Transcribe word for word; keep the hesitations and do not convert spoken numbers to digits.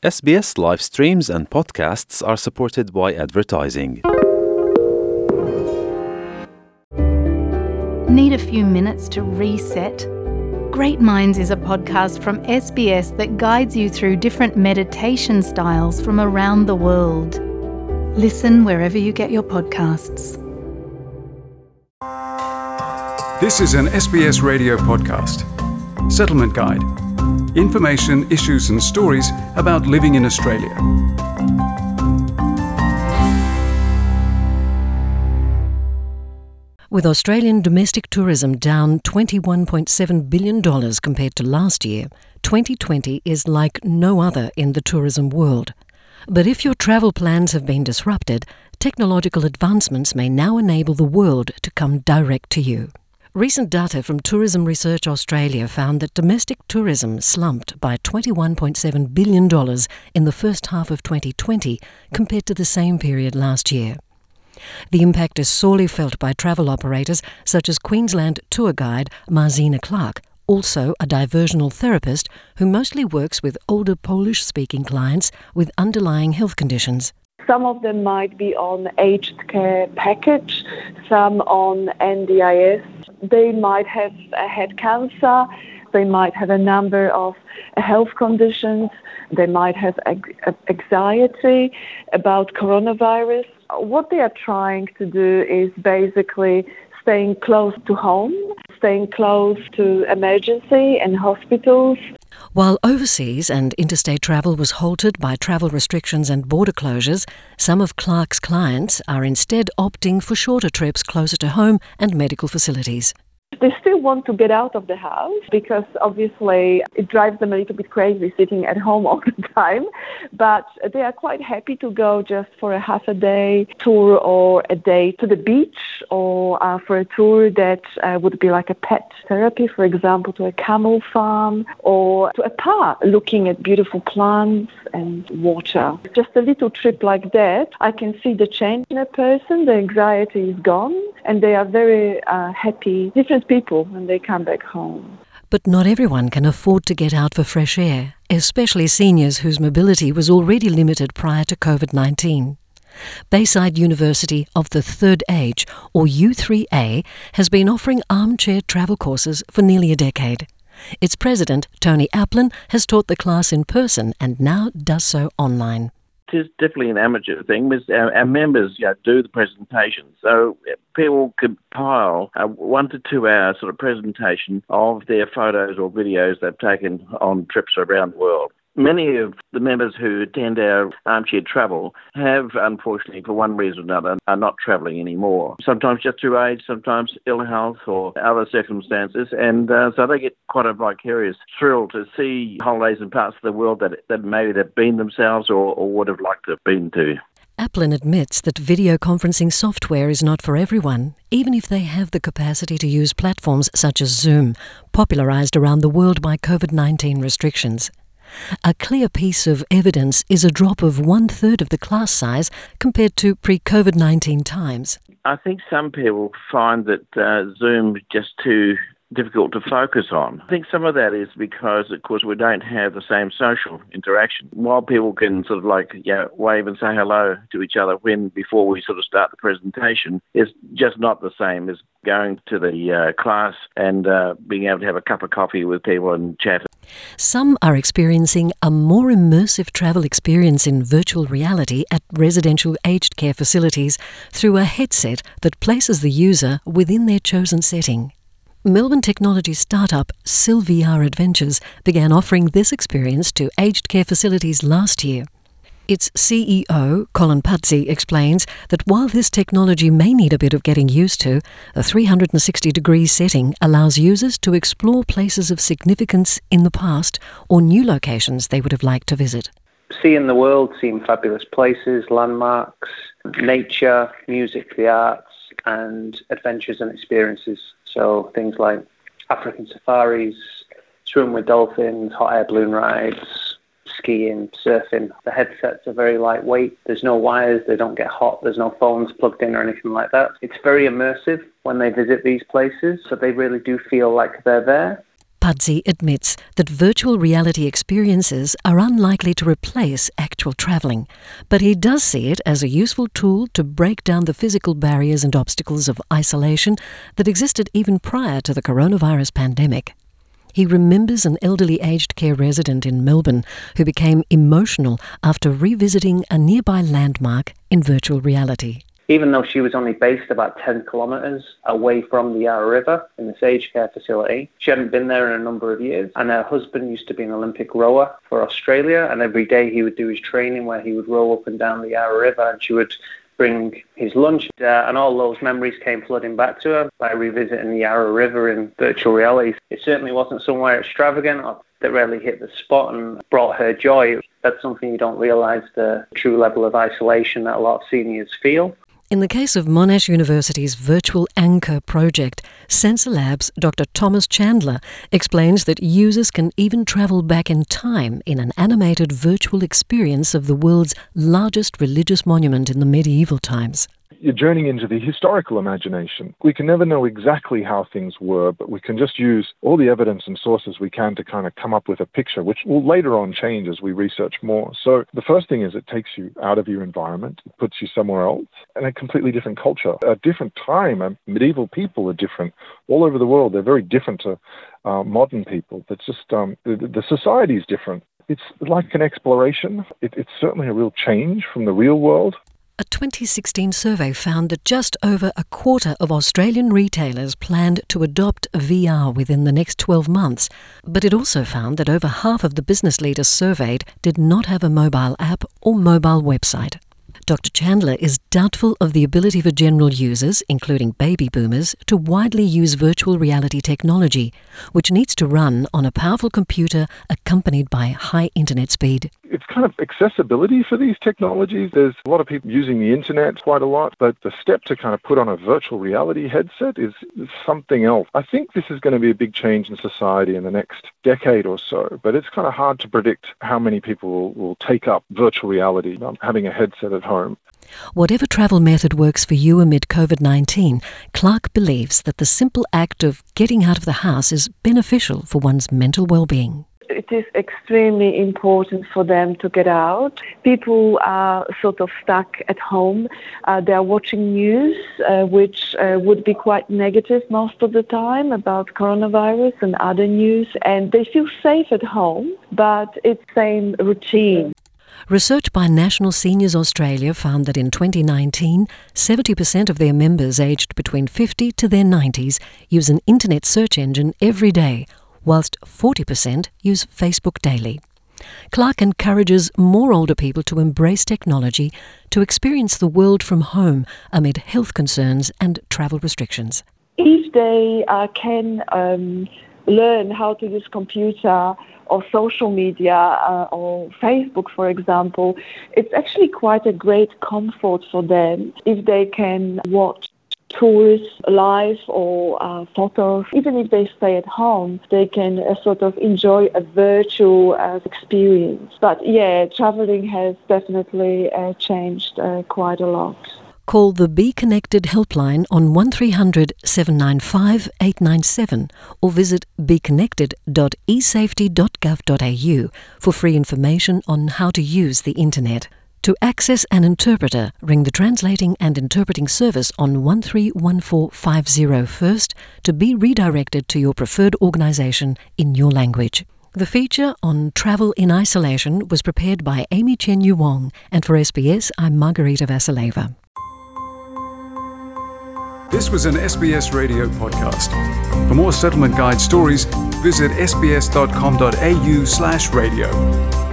S B S live streams and podcasts are supported by advertising. Need a few minutes to reset? Great Minds is a podcast from S B S that guides you through different meditation styles from around the world. Listen wherever you get your podcasts. This is an S B S radio podcast. Settlement Guide. Information, issues and stories about living in Australia. With Australian domestic tourism down twenty-one point seven billion dollars compared to last year, twenty twenty is like no other in the tourism world. But if your travel plans have been disrupted, technological advancements may now enable the world to come direct to you. Recent data from Tourism Research Australia found that domestic tourism slumped by twenty-one point seven billion dollars in the first half of twenty twenty compared to the same period last year. The impact is sorely felt by travel operators such as Queensland tour guide Marzina Clark, also a diversional therapist who mostly works with older Polish-speaking clients with underlying health conditions. Some of them might be on aged care package, some on N D I S. They might have uh, had cancer, they might have a number of health conditions, they might have anxiety about coronavirus. What they are trying to do is basically staying close to home, staying close to emergency and hospitals. While overseas and interstate travel was halted by travel restrictions and border closures, some of Clark's clients are instead opting for shorter trips closer to home and medical facilities. They still want to get out of the house because obviously it drives them a little bit crazy sitting at home all the time, but they are quite happy to go just for a half a day tour or a day to the beach or uh, for a tour that uh, would be like a pet therapy, for example, to a camel farm or to a park looking at beautiful plants and water. Just a little trip like that, I can see the change in a person, the anxiety is gone and they are very uh, happy, different people when they come back home. But not everyone can afford to get out for fresh air, especially seniors whose mobility was already limited prior to covid nineteen. Bayside University of the Third Age, or U three A, has been offering armchair travel courses for nearly a decade. Its president, Tony Applin, has taught the class in person and now does so online. It is definitely an amateur thing. Our, our members you know, do the presentation. So people compile a one to two hour sort of presentation of their photos or videos they've taken on trips around the world. Many of the members who attend our armchair travel have, unfortunately, for one reason or another, are not travelling anymore. Sometimes just through age, sometimes ill health or other circumstances. And uh, so they get quite a vicarious thrill to see holidays in parts of the world that, that maybe they've been themselves or, or would have liked to have been to. Applin admits that video conferencing software is not for everyone, even if they have the capacity to use platforms such as Zoom, popularised around the world by covid nineteen restrictions. A clear piece of evidence is a drop of one-third of the class size compared to pre-covid nineteen times. I think some people find that uh, Zoom is just too difficult to focus on. I think some of that is because, of course, we don't have the same social interaction. While people can sort of like, you know, wave and say hello to each other when before we sort of start the presentation, it's just not the same as going to the uh, class and uh, being able to have a cup of coffee with people and chat. Some are experiencing a more immersive travel experience in virtual reality at residential aged care facilities through a headset that places the user within their chosen setting. Melbourne technology startup Sylviar Adventures began offering this experience to aged care facilities last year. Its C E O, Colin Pudsey, explains that while this technology may need a bit of getting used to, a three hundred sixty degree setting allows users to explore places of significance in the past or new locations they would have liked to visit. Seeing the world, seeing fabulous places, landmarks, nature, music, the arts, and adventures and experiences. So things like African safaris, swim with dolphins, hot air balloon rides, skiing, surfing. The headsets are very lightweight. There's no wires. They don't get hot. There's no phones plugged in or anything like that. It's very immersive when they visit these places, so they really do feel like they're there. Pudsey admits that virtual reality experiences are unlikely to replace actual travelling, but he does see it as a useful tool to break down the physical barriers and obstacles of isolation that existed even prior to the coronavirus pandemic. He remembers an elderly aged care resident in Melbourne who became emotional after revisiting a nearby landmark in virtual reality. Even though she was only based about ten kilometres away from the Yarra River in this aged care facility, she hadn't been there in a number of years. And her husband used to be an Olympic rower for Australia, and every day he would do his training where he would row up and down the Yarra River, and she would bring his lunch. Uh, and all those memories came flooding back to her by revisiting the Yarra River in virtual reality. It certainly wasn't somewhere extravagant or that really hit the spot and brought her joy. That's something you don't realise, the true level of isolation that a lot of seniors feel. In the case of Monash University's Virtual Anchor project, Sensor Labs' Doctor Thomas Chandler explains that users can even travel back in time in an animated virtual experience of the world's largest religious monument in the medieval times. You're journeying into the historical imagination. We can never know exactly how things were, but we can just use all the evidence and sources we can to kind of come up with a picture, which will later on change as we research more. So the first thing is it takes you out of your environment, it puts you somewhere else, and a completely different culture, a different time. And medieval people are different all over the world. They're very different to uh, modern people. It's just um, the, the society is different. It's like an exploration. It, it's certainly a real change from the real world. A twenty sixteen survey found that just over a quarter of Australian retailers planned to adopt V R within the next twelve months, but it also found that over half of the business leaders surveyed did not have a mobile app or mobile website. Doctor Chandler is doubtful of the ability for general users, including baby boomers, to widely use virtual reality technology, which needs to run on a powerful computer accompanied by high internet speed. It's kind of accessibility for these technologies. There's a lot of people using the internet quite a lot, but the step to kind of put on a virtual reality headset is, is something else. I think this is going to be a big change in society in the next decade or so, but it's kind of hard to predict how many people will, will take up virtual reality, um, having a headset at home. Whatever travel method works for you amid COVID nineteen, Clark believes that the simple act of getting out of the house is beneficial for one's mental well-being. It is extremely important for them to get out. People are sort of stuck at home. Uh, they are watching news, uh, which uh, would be quite negative most of the time about coronavirus and other news. And they feel safe at home, but it's the same routine. Research by National Seniors Australia found that in twenty nineteen, seventy percent of their members aged between fifty to their nineties use an internet search engine every day, whilst forty percent use Facebook daily. Clark encourages more older people to embrace technology to experience the world from home amid health concerns and travel restrictions. If they uh, can um, learn how to use computer or social media uh, or Facebook, for example, it's actually quite a great comfort for them if they can watch tours live or uh, photos. Even if they stay at home, they can uh, sort of enjoy a virtual uh, experience. But yeah, traveling has definitely uh, changed uh, quite a lot. Call the Be Connected helpline on one three hundred seven nine five eight nine seven or visit be connected dot e safety dot gov dot a u for free information on how to use the internet. To access an interpreter, ring the Translating and Interpreting Service on one three one four five zero first to be redirected to your preferred organisation in your language. The feature on travel in isolation was prepared by Amy Chen Yu Wong, and for S B S, I'm Margarita Vasileva. This was an S B S radio podcast. For more Settlement Guide stories, visit sbs dot com dot a u slash radio.